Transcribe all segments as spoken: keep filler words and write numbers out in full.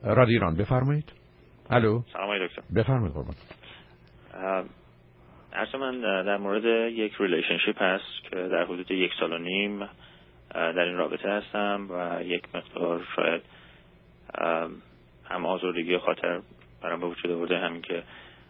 رادیو ایران بفرمایید. الو. سلام آقای دکتر. بفرمایید قربان. عرض من در مورد یک ریلیشنشیپ هست که در حدود یک سال و نیم در این رابطه هستم و یک مقدار شاید هم آزردگی خاطر برام به وجود آورده، همین که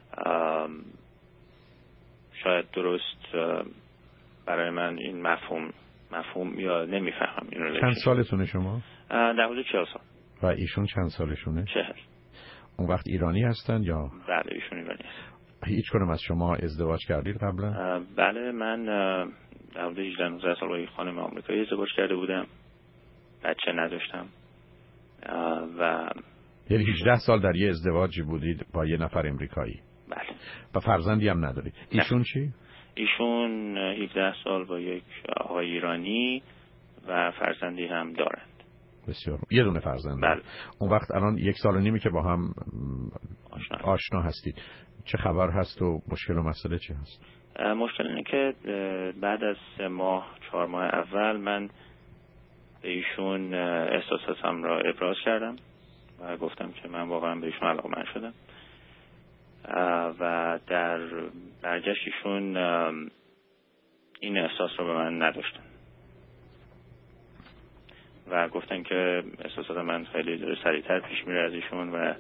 شاید درست برای من این مفهوم مفهوم یا نمیفهمم این ریلیشنشیپ. چند سالتونه شما؟ در حدود چهل سال. و ایشون چند سالشونه؟ چهل. اون وقت ایرانی هستن یا؟ بله ایشون ایرانی هستن. هیچ کنم از شما ازدواج کردید قبلا؟ بله من در حدود هجده نوزده سال با یک خانم آمریکایی ازدواج کرده بودم، بچه نداشتم و یعنی هجده سال در یه ازدواجی بودید با یه نفر امریکایی؟ بله. و فرزندی هم ندارید؟ ایشون نه. چی؟ ایشون هفده سال با یک آقای ایرانی و فرزندی هم دارند. بسیار. یه دونه فرزند. بله. اون وقت الان یک سال و نیمی که با هم آشنا, آشنا هستید، چه خبر هست و مشکل و مسئله چی هست؟ مشکل اینه که بعد از سه ماه چهار ماه اول من به ایشون احساساتم را ابراز کردم و گفتم که من واقعا به ایشون علاقه‌مند شدم و در برگشت ایشون این احساس رو به من نداشتن و گفتن که احساسات من خیلی داره سریعتر پیش میره از ایشون و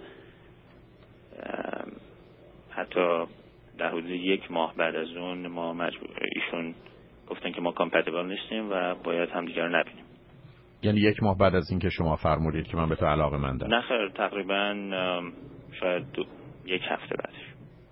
حتی در حدود یک ماه بعد از اون ما مجبور ایشون گفتن که ما کامپتیبل نیستیم و باید همدیگر رو نبینیم. یعنی یک ماه بعد از اینکه شما فرمودید که من به تو علاقه‌مندم؟ نه خیر، تقریبا شاید دو، یک هفته بعدش.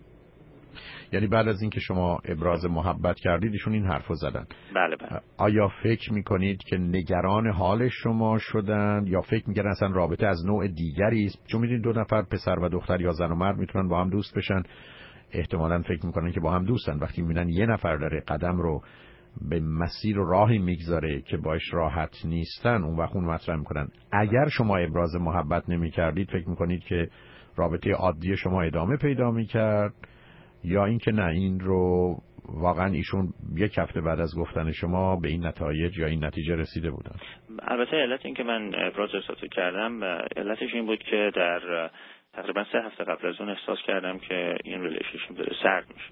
یعنی بعد از اینکه شما ابراز محبت کردید ایشون این حرفو زدن؟ بله بله. آیا فکر میکنید که نگران حال شما شدن یا فکر میکنن اصلا رابطه از نوع دیگری است؟ چون میدونید دو نفر پسر و دختر یا زن و مرد میتونن با هم دوست بشن، احتمالاً فکر میکنن که با هم دوستن. وقتی میبینن یه نفر داره قدم رو به مسیر و راهی میگذاره که باش راحت نیستن، اون وقت اون مطرح میکنن. اگر شما ابراز محبت نمیکردید فکر میکنید که رابطه عادی شما ادامه پیدا میکرد یا اینکه نه این رو واقعا ایشون یک هفته بعد از گفتن شما به این نتایج یا این نتیجه رسیده بودن؟ البته علت این که من ابراز احساسات کردم علتش این بود که در تقریبا سه هفته قبل از اون احساس کردم که این ریلیشنشیپ داره سرد میشه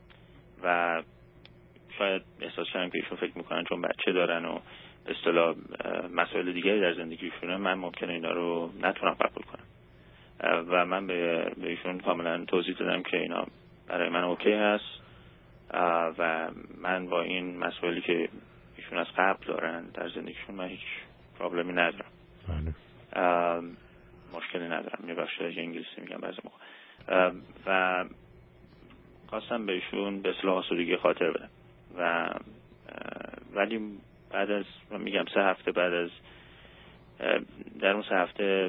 و شاید احساس کردم که ایشون فکر میکنن چون بچه دارن و به اصطلاح مسائل دیگری در زندگیشونه من ممکنه اینا رو نتونم قبول کنم و من به ایشون کاملا توضیح دادم که اینا برای من اوکی هست و من با این مسائلی که ایشون از قبل دارن در زندگیشون من هیچ پرابلمی ندارم. بله. مشکلی ندارم. یه بخش انگلیسی میگم بعضی موقع و خواستم به ایشون به اصطلاح آسودگی خاطر بدم و ولی بعد از میگم سه هفته بعد از در اون سه هفته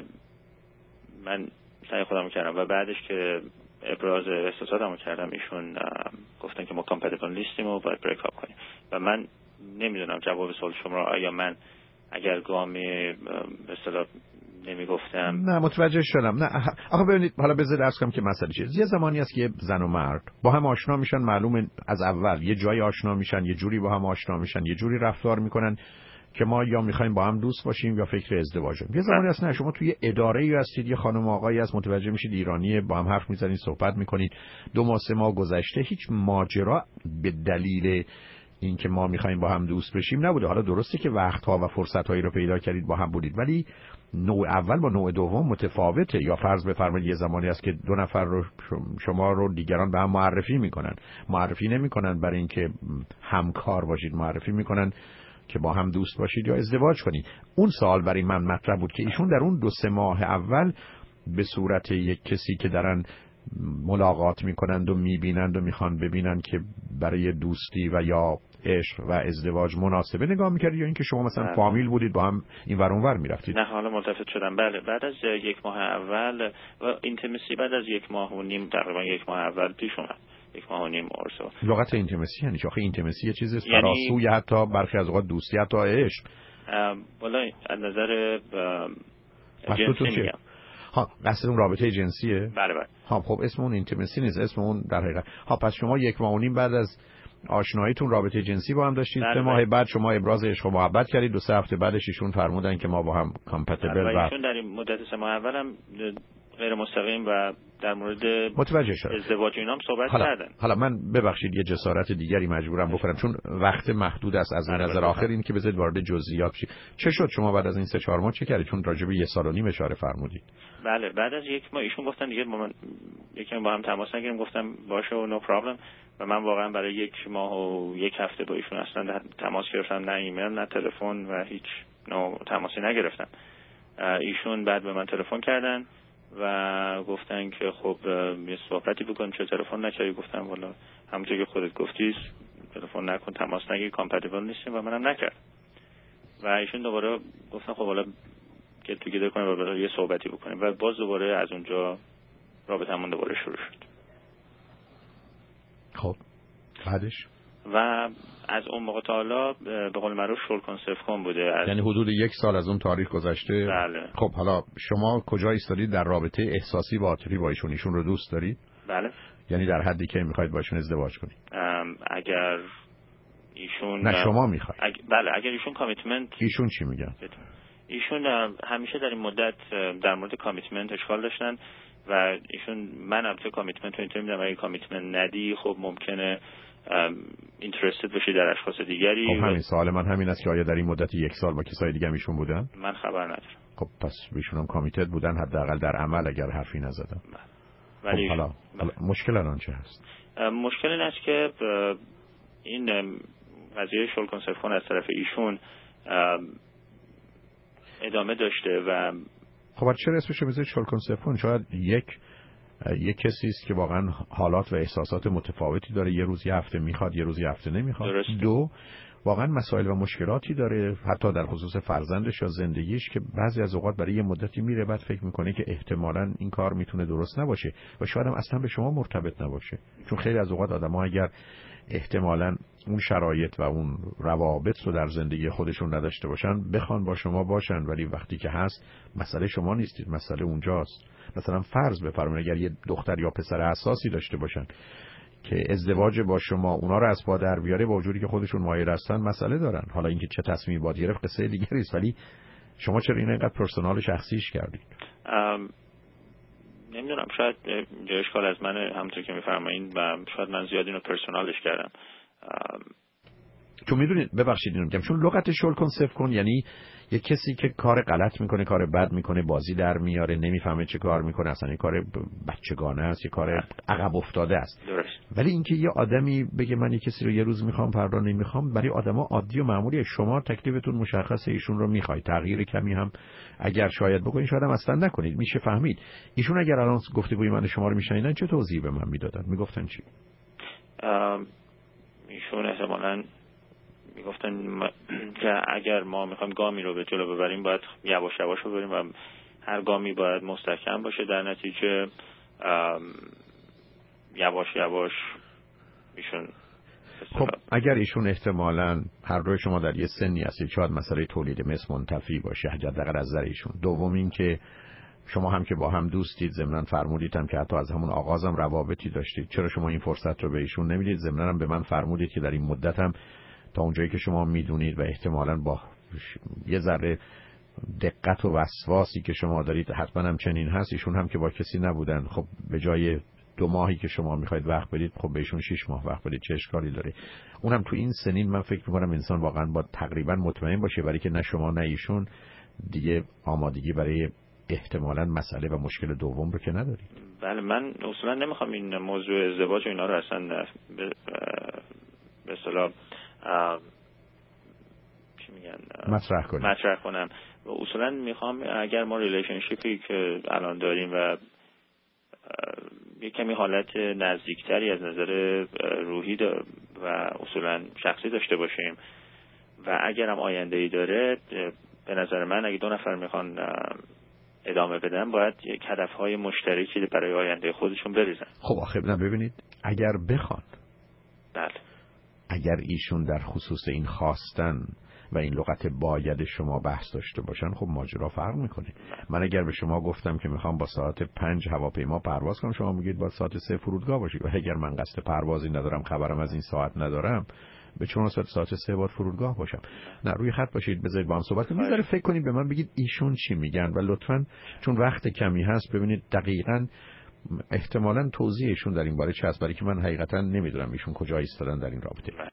من سعی خودم کردم و بعدش که ابراز احساساتمو کردم ایشون گفتن که ما کامپتیبل نیستیم و باید بریک اپ کنیم و من نمیدونم جواب سوال شما را آیا من اگر گامی به اصطلاح نمیگفتم. نه متوجه شدم. نه آخه ببینید حالا بذارید عرض کنم که مسئله چیه. یه زمانی است که زن و مرد با هم آشنا میشن، معلومه از اول یه جایی آشنا میشن، یه جوری با هم آشنا میشن، یه جوری رفتار میکنن که ما یا میخوایم با هم دوست باشیم یا فکر ازدواجیم. یه زمانی هست نه شما توی اداره‌ای هستید، یه خانم آقایی هست متوجه میشید ایرانیه، با هم حرف میزنید، صحبت میکنید، دو ماه سه ماه گذشته هیچ ماجرا به دلیل اینکه ما میخوایم با هم دوست بشیم نبوده. حالا درسته که وقتها و فرصتهایی رو پیدا کردید با هم بودید ولی نوع اول با نوع دوم متفاوته. یا فرض بفرمایید یه زمانی هست که دو نفر رو شما رو دیگران به هم معرفی میکنن، معرفی نمیکنن برای اینکه همکار باشید، معرفی میکنن که با هم دوست باشید یا ازدواج کنید. اون سوال برای من مطرح بود که ایشون در اون دو سه ماه اول به صورت یک کسی که دارن ملاقات میکنند و میبینند و میخوان ببینند که برای دوستی و یا عشق و ازدواج مناسبه نگاه میکردید یا اینکه شما مثلا بله. فامیل بودید با هم این ور اون ور میرفتید؟ نه حالا ملتفت شدم. بله بعد از یک ماه اول و اینتیمسی بعد از یک ماه و نیم تقریبا یک ماه اول پیش اومد. یک ماه و نیم ارسو. لغت اینتیمسی یعنی چه؟ آخه اینتیمسی یه چیزی یعنی... فراسوی حتی برخی از اوقات دوستی حتی عشق. والا از نظر جنسی میگم. ها قصد اون رابطه جنسیه؟ بله بله. ها خب اسم اون اینتیمسی نیست، اسم اون در حقیقت. ها پس شما یک ماه و نیم بعد از آشناییتون رابطه جنسی با هم داشتید، بله سه ماه بله. بعد شما ابراز عشق و محبت کردید، دو سه هفته بعدش ایشون فرمودن که ما با هم کامپتیبل و و ایشون در این مدت سه ماه اولم غیر مستقیم و در مورد متوجه شدم ازدواج اینام صحبت حالا، کردن. حالا من ببخشید یه جسارت دیگری مجبورم بکنم چون وقت محدود است از بله نظر بله. آخر این که بذارید وارد جزئیات شید. چه شد شما بعد از این سه چهار ماه چه کردید؟ چون راجع به یه سال و نیم اشاره فرمودید. بله بعد از یک ماه ایشون گفتن دیگه با من یکم با هم تماس نگیریم، گفتم باشه و نو پرابلم و من واقعا برای یک ماه و یک هفته با ایشون اصلا تماس گرفتم، نه ایمیل نه تلفن و هیچ نوع تماسی نگرفتم. ایشون بعد به من تلفن کردن و گفتن که خب یه صحبتی بکنیم، چه تلفن نکردی؟ گفتم والا همونطور که خودت گفتی تلفن نکن، تماس نگیر، کامپتیبل نیستیم و منم نکرد. و ایشون دوباره گفتن خب حالا که تو گیده کنیم و برای یه صحبتی بکنیم و باز دوباره از اونجا رابطمون دوباره شروع شد. خب بعدش؟ و از اون موقع تا حالا به قول معروف شل کن صفر کن بوده. از یعنی حدود یک سال از اون تاریخ گذشته. بله. خب حالا شما کجا ایستادید در رابطه احساسی و عاطفی با ایشون؟ ایشون رو دوست دارید؟ بله. یعنی در حدی که میخواید با ایشون ازدواج کنید؟ اگر ایشون نه شما میخواید. اگ... بله اگر ایشون کامیتمنت. ایشون چی میگن؟ ایشون همیشه در این مدت در مورد کامیتمنت اشکال داشتن و ایشون من البته کامیتمنت رو اینطوری میدم اگه کامیتمنت ندی خب ممکنه اینترستد بشی در اشخاص دیگری. خب همین سوال من همین است که آیا در این مدت یک سال با کسای دیگه ایشون بودن؟ من خبر ندارم. خب پس ایشون هم کامیتد بودن حداقل در عمل اگر حرفی نزدن. ولی خب حالا, حالا مشکل الان چه هست؟ مشکل این است که این قضیه شل کن صفر کن از طرف ایشون ادامه داشته و خب چرا اسمش رو میذارید شل کن صفر کن؟ شاید یک یک کسی است که واقعا حالات و احساسات متفاوتی داره، یه روز یه هفته میخواد یه روز یه هفته نمیخواد. درست. دو واقعا مسائل و مشکلاتی داره حتی در خصوص فرزندش یا زندگیش که بعضی از اوقات برای یه مدتی میره بعد فکر میکنه که احتمالاً این کار میتونه درست نباشه و شاید هم اصلا به شما مرتبط نباشه، چون خیلی از اوقات آدم‌ها اگر احتمالاً اون شرایط و اون روابط رو در زندگی خودشون نداشته باشن بخوان با شما باشن، ولی وقتی که هست مسئله شما نیستید، مسئله اونجاست. مثلا فرض بفرمایید اگر یه دختر یا پسر حساسی داشته باشن که ازدواج با شما اونا رو از پا در بیاره با وجودی که خودشون مایل هستن مسئله دارن. حالا اینکه چه تصمیمی باید گرفت قصه دیگری است، ولی شما چرا این اینقدر پرسونال شخصیش کردید؟ نمیدونم، شاید جای اشکال از من همونطور که میفرمایید و شاید من زیاد اینو پرسونالش کردم. چون میدونید ببخشید اینو میگم چون لغت شل کن صفر کن یعنی یه کسی که کار غلط میکنه، کار بد میکنه، بازی در میاره، نمیفهمه چه کار میکنه، اصلا یه کار بچگانه است، یه کار عقب افتاده است. درست. ولی اینکه یه آدمی بگه من یه کسی رو یه روز میخوام فردا نمیخوام، برای آدما عادی و معمولی. شما تکلیفتون مشخصه، ایشون رو میخواید، تغییر کمی هم اگر شاید بکنید شاید هم اصلا نکنید، میشه فهمید. ایشون اگر الان گفتگوی من شما رو میشنیدن چه توضیحی به من میدادن؟ میگفتن چی؟ ایشون احتمالاً میگفتن که اگر ما میخوایم گامی رو به جلو ببریم باید یواش یواش ببریم و هر گامی باید مستحکم باشه، در نتیجه یواش یواش ایشون. خب اگر ایشون احتمالاً هر روی شما در یه سنی هستید شاید مسئله تولید مثل منتفی باشه حداقل از نظر ایشون. دوم این که شما هم که با هم دوستید، ضمناً فرمودید هم که حتی از همون آغازم روابطی داشتید، چرا شما این فرصت رو به ایشون نمیدید؟ ضمناً هم به من فرمودید که در این مدت هم تا اونجایی که شما میدونید و احتمالاً با یه ذره دقت و وسواسی که شما دارید حتما هم چنین هست، ایشون هم که با کسی نبودن، خب به جای دو ماهی که شما میخواید وقت بدید خب بهشون شش ماه وقت بدید، چه اشکالی داره؟ اونم تو این سنین من فکر میکنم انسان واقعا با تقریبا مطمئن باشه برای که نه شما نه ایشون دیگه آمادگی برای احتمالاً مسئله و مشکل دوم رو که ندارید. بله من اصولا نمیخوام این موضوع ازدواج و اینا رو اصلا به اصطلاح چی میگن مطرح کنم مطرح کنم اصولا میخوام اگر ما ریلیشنشیپی که الان داریم و یک کمی حالت نزدیکتری از نظر روحی و اصولا شخصی داشته باشیم و اگر هم آینده ای داره، به نظر من اگه دو نفر میخوان ادامه بدن باید یک هدفهای مشترکی برای آینده خودشون بریزن. خب آخه ببینید اگر بخوان، بله، اگر ایشون در خصوص این خواستن و این لغت باید شما بحث داشته باشن، خب ماجرا فرق میکنه. من اگر به شما گفتم که میخوام با ساعت پنج هواپیما پرواز کنم، شما میگید با ساعت سه فرودگاه باشید. و اگر من قصد پروازی ندارم، خبرم از این ساعت ندارم، به چون ساعت ساعت سه باید فرودگاه باشم. نه، روی خط باشید، بذارید با هم صحبت کنیم. میذاره فکر کنید، به من بگید ایشون چی میگن و لطفاً چون وقت کمی هست ببینید دقیقاً احتمالاً توضیحشون در این باره چه هست، برای که من حقیقتاً نمیدونم ایشون کجا ایستادن در این رابطه.